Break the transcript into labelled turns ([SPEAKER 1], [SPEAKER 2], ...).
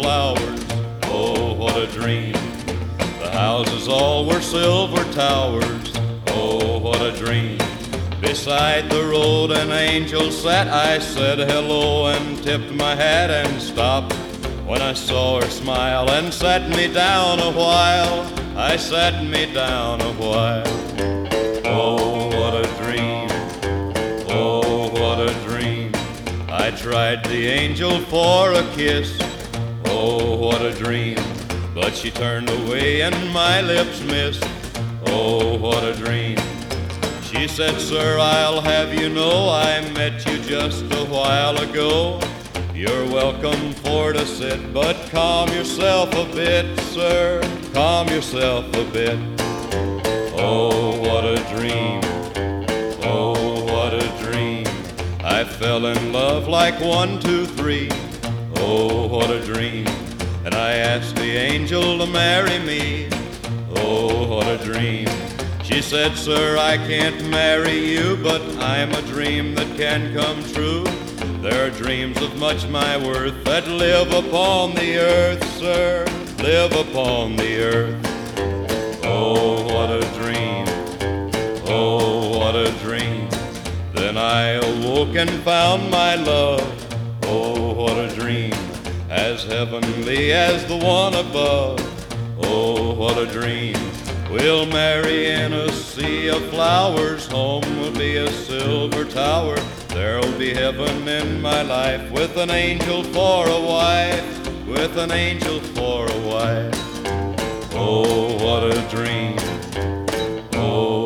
[SPEAKER 1] flowers. Oh, what a dream. The houses all were silver towers. Oh, what a dream. Beside the road an angel sat. I said hello and tipped my hat and stopped when I saw her smile and sat me down a while. I sat me down a while. Oh, what a dream. Oh, what a dream. I tried the angel for a kiss. Oh, what a dream. But she turned away and my lips missed. Oh, what a dream. She said, sir, I'll have you know I met you just a while ago. You're welcome for to sit, but calm yourself a bit, sir. Calm yourself a bit. Oh, what a dream. Oh, what a dream. I fell in love like 1, 2, 3. Oh, what a dream. And I asked the angel to marry me. Oh, what a dream. She said, sir, I can't marry you, but I'm a dream that can come true. There are dreams of much my worth that live upon the earth, sir, live upon the earth. Oh, what a dream. Oh, what a dream. Then I awoke and found my love. Oh, what a dream. As heavenly as the one above. Oh, what a dream. We'll marry in a sea of flowers. Home will be a silver tower. There'll be heaven in my life with an angel for a wife, with an angel for a wife. Oh, what a dream. Oh,